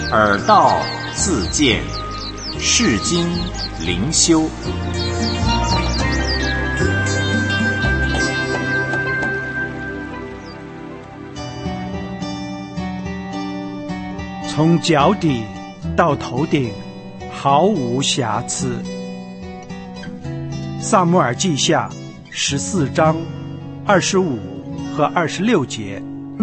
耳道自见，世经灵修。 从脚底到头顶毫无瑕疵。撒母耳记下14章25和26节。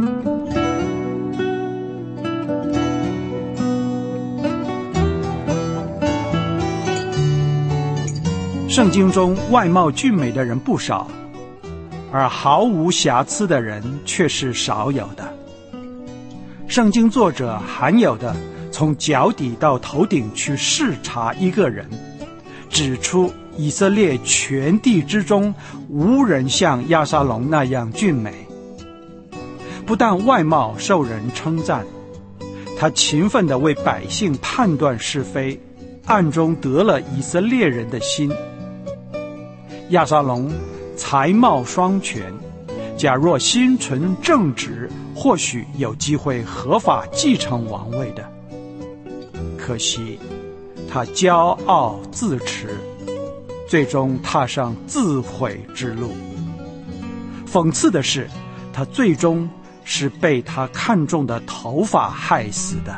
圣经中外貌俊美的人不少，而毫无瑕疵的人却是少有的。圣经作者罕有的从脚底到头顶去视察一个人，指出以色列全地之中无人像押沙龙那样俊美。不但外貌受人称赞，他勤奋地为百姓判断是非，暗中得了以色列人的心。押沙龙才貌双全，假若心存正直，或许有机会合法继承王位的。可惜他骄傲自持，最终踏上自毁之路。讽刺的是，他最终是被他看中的头发害死的。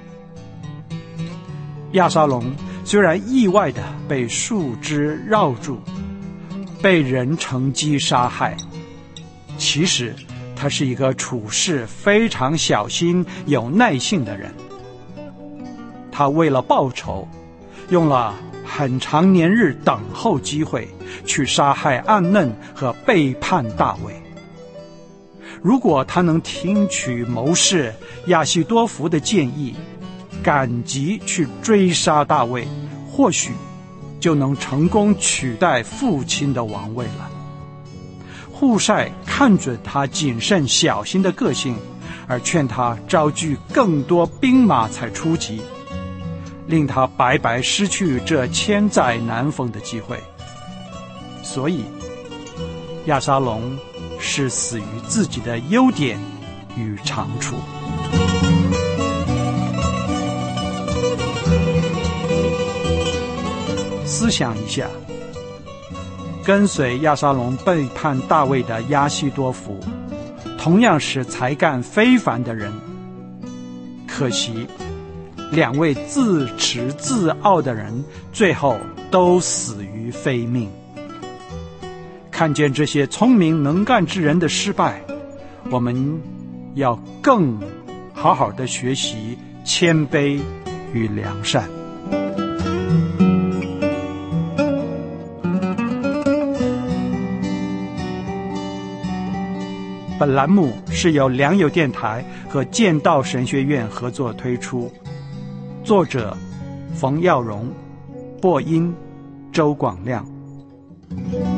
押沙龙虽然意外地被树枝绕住，被人乘机杀害，其实他是一个处事非常小心有耐性的人。他为了报仇，用了很长年日等候机会，去杀害暗嫩和背叛大卫。如果他能听取谋士亚希多弗的建议，赶急去追杀大卫，或许就能成功取代父亲的王位了。户筛看准他谨慎小心的个性，而劝他招聚更多兵马才出击，令他白白失去这千载难逢的机会。所以押沙龙是死于自己的优点与长处。思想一下，跟随押沙龙背叛大卫的亚希多弗，同样是才干非凡的人，可惜两位自持自傲的人最后都死于非命。看见这些聪明能干之人的失败，我们要更好好的学习谦卑与良善。本栏目是由良友电台和剑道神学院合作推出，作者冯耀荣，播音周广亮。